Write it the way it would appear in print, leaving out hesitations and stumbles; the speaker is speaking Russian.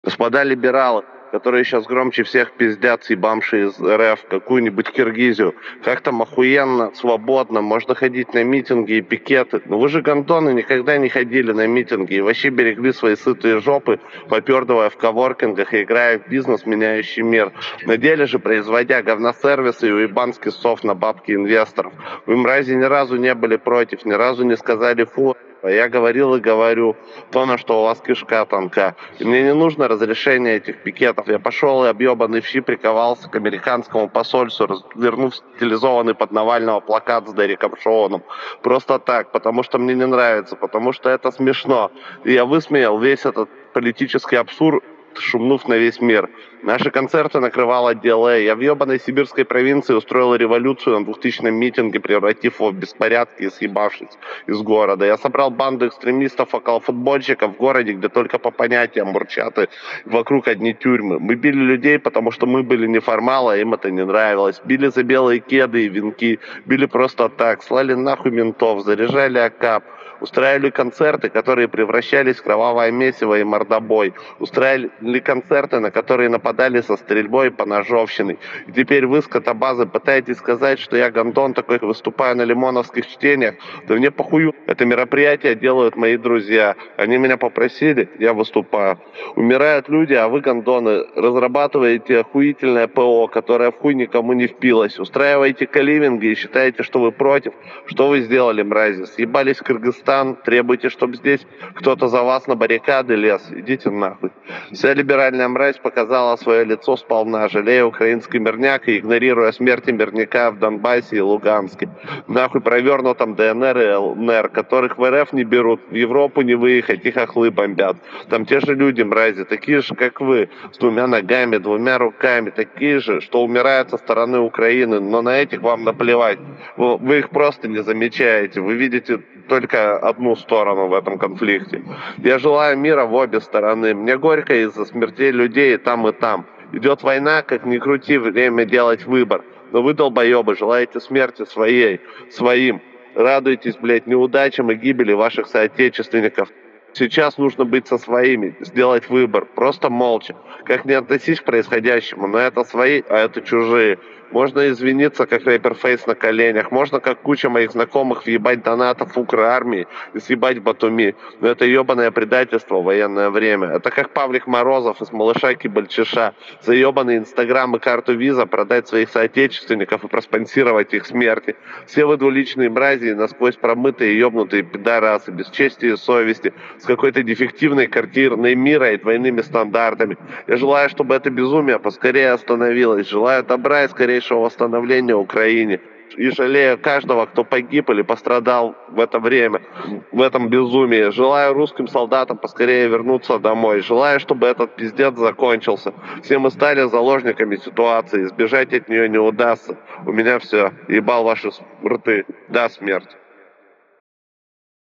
Господа либералы, которые сейчас громче всех пиздят, съебамшие из РФ какую-нибудь Киргизию, как там охуенно, свободно, можно ходить на митинги и пикеты. Но вы же, гондоны, никогда не ходили на митинги и вообще берегли свои сытые жопы, попердывая в коворкингах и играя в бизнес, меняющий мир. На деле же, производя говносервисы и уебанский софт на бабки инвесторов. Вы, мрази, ни разу не были против, ни разу не сказали фу. А я говорил и говорю то, на что у вас кишка тонка. И мне не нужно разрешение этих пикетов. Я пошел и объебанный в щи приковался к американскому посольству, развернув стилизованный под Навального плакат с Дереком Шоуном. Просто так, потому что мне не нравится, потому что это смешно. И я высмеял весь этот политический абсурд, шумнув на весь мир. Наши концерты накрывал отдел А. Я в ебаной сибирской провинции устроил революцию на 2000-м митинге, превратив его в беспорядки и съебавшись из города. Я собрал банду экстремистов около футбольщиков в городе, где только по понятиям мурчат, и вокруг одни тюрьмы. Мы били людей, потому что мы были неформалы, а им это не нравилось. Били за белые кеды и венки, били просто так, слали нахуй ментов, заряжали АКАП. Устраивали концерты, которые превращались в кровавое месиво и мордобой. Устраивали концерты, на которые нападали со стрельбой и поножовщиной. И теперь вы, скотобазы, пытаетесь сказать, что я гондон такой, выступаю на лимоновских чтениях. Да мне похую. Это мероприятие делают мои друзья. Они меня попросили, я выступаю. Умирают люди, а вы, гондоны, разрабатываете охуительное ПО, которое в хуй никому не впилось. Устраиваете каливинги и считаете, что вы против. Что вы сделали, мрази? Съебались в Кыргызстан, требуете, чтобы здесь кто-то за вас на баррикады лез. Идите нахуй. Вся либеральная мразь показала свое лицо сполна, жалея украинский мирняк и игнорируя смерти мирняка в Донбассе и Луганске. Нахуй провернутом ДНР и ЛНР, которых в РФ не берут, в Европу не выехать, их хохлы бомбят. Там те же люди, мрази, такие же, как вы, с двумя ногами, двумя руками, такие же, что умирают со стороны Украины, но на этих вам наплевать. Вы их просто не замечаете, вы видите только одну сторону в этом конфликте. Я желаю мира в обе стороны. Мне горько из-за смертей людей и там, и там. Идет война, как ни крути, время делать выбор. Но вы, долбоебы, желаете смерти своим. Радуйтесь, блядь, неудачам и гибели ваших соотечественников. Сейчас нужно быть со своими, сделать выбор, просто молча. Как не относись к происходящему, но это свои, а это чужие. Можно извиниться, как рэпер Фейс на коленях, можно, как куча моих знакомых, въебать донатов Укрармии и съебать Батуми. Но это ебаное предательство в военное время. Это как Павлик Морозов из «Малыша Кибальчиша» за ебаный Инстаграм и карту Виза продать своих соотечественников и проспонсировать их смерти. Все вы двуличные мрази, насквозь промытые ебнутые пидорасы, без чести и совести, с какой-то дефективной картиной мира и двойными стандартами. Я желаю, чтобы это безумие поскорее остановилось. Желаю добра и скорейшего восстановления Украине. И жалею каждого, кто погиб или пострадал в это время, в этом безумии. Желаю русским солдатам поскорее вернуться домой. Желаю, чтобы этот пиздец закончился. Все мы стали заложниками ситуации. Избежать от нее не удастся. У меня все. Ебал ваши рты. Да, смерть.